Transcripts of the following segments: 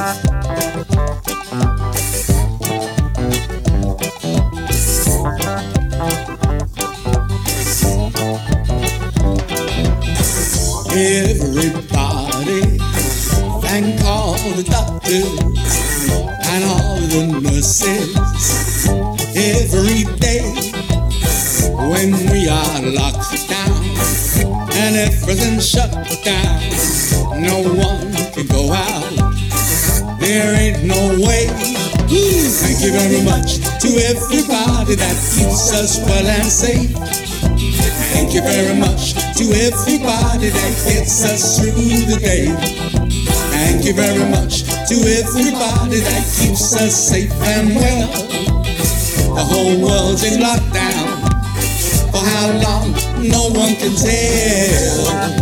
Everybody, thank all the doctors and all the nurses. Every day when we are locked down and everything's shut down, no one can go out. There ain't no way. Thank you very much to everybody that keeps us well and safe. Thank you very much to everybody that gets us through the day. Thank you very much to everybody that keeps us safe and well. The whole world's in lockdown. For how long, no one can tell.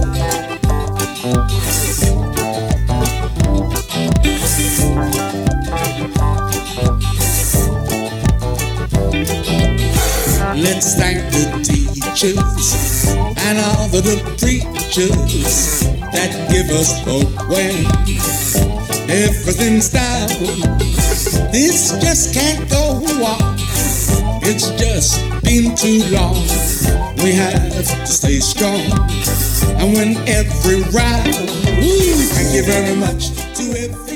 Let's thank the teachers and all of the preachers that give us hope when everything's down. This just can't go on. It's just been too long. We have to stay strong and win every round. Thank you very much to every